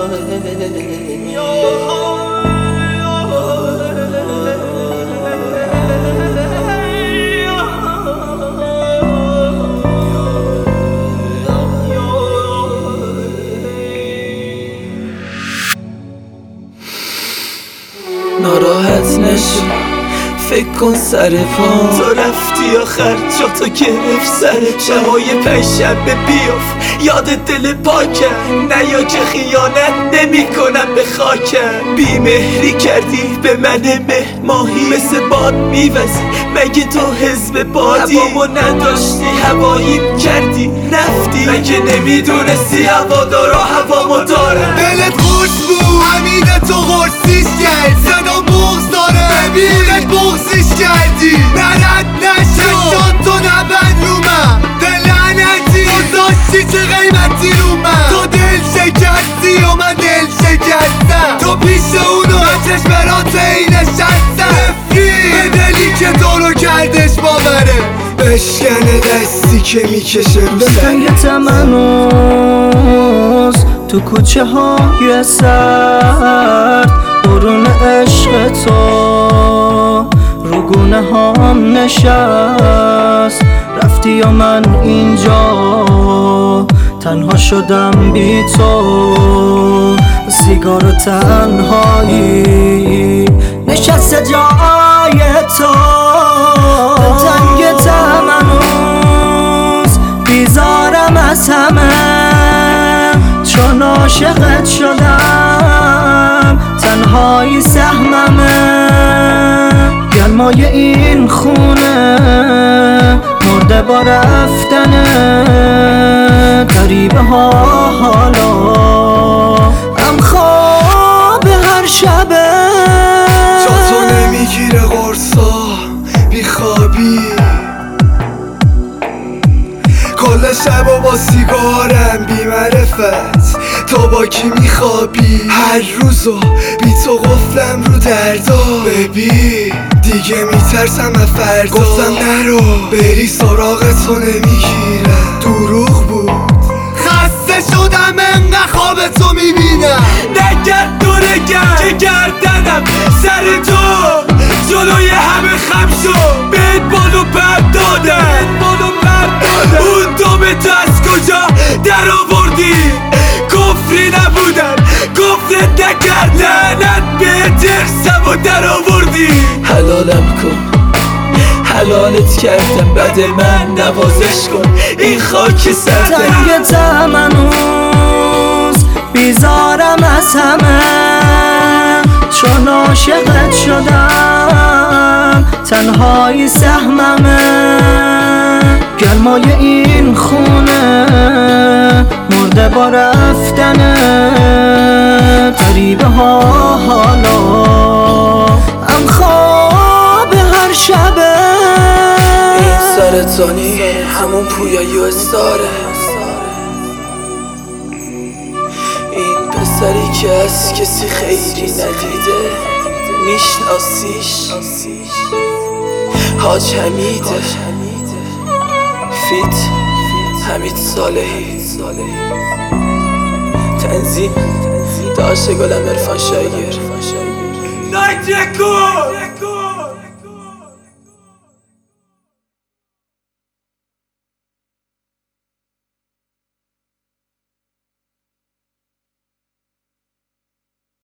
ناراحت نشو، فکر کن سر پا تو رفتی آخر جا تو گرفت سر شبای پنجشنبه بیافت یاد دل پاکم نیا که خیانت نمی کنم به خاکم بیمهری کردی به من مهماهی مثل باد میوزی مگه تو حزب بادی هوامو نداشتی هواییم کردی رفتی مگه نمیدونستی هوادارا هوامو دارن دلت خوش بود همینه تو قرصیش کرد صدا بغض داره ببینت بغضیش کردی نرد نشو تو نبند رو من دل لعنتی گذاشتی چه قیمتی رو من تو دل شکستی و من دل شکستم تو پیش اونو چشم برات ای نشستم نفری به دلی که تو رو کردش باوره بشکنه دستی که میکشه رو سنگ تمنوز تو کوچه های سرد برون عشق تو رو گونه هام نشست رفتی یا من اینجا تنها شدم بی تو سیگار و تنهایی نشست جای تو تنگ تمنوز بیزارم از همه چون عاشقت شدم تنهایی سهممه گرمای این خونه مرده با رفتنه غریبه ها حالا هم خواب هر شبه جا تو نمیگیره قرصا بیخوابی کل شب و با سیگارم بی معرفت تو با کی میخوابی هر روزو بی تو قفلم رو دردا ببین دیگه میترسم از فردا گفتم نرو بری سراغ تو نمیگیرم دروغ بود خسته شدم انقدر خواب تو میبینم نگرد دورگرد که گردنم سر تو جلوی همه خم شد بهت بالو پر دادم اون دوم تو از کجا در آوردی کفری نبودن کفرت نکردنت بهت ارسم و در آوردی حلالم کن حلالت کردم بعد من نوازش کن این خاک سرده تنگ تمنوز بیزارم از همه چون عاشقت شدم تنهایی سهممه گرمای این خونه مرده با رفتنه غریبه ها حالا هم خواب هر شبه این سرطانی همون پویایی و استاره این پسری که از کسی خیری ندیده میشناسیش حاج حمیده فیت حمید صالحی تنظیم داش گلم عرفان شاگیر نایت رکورد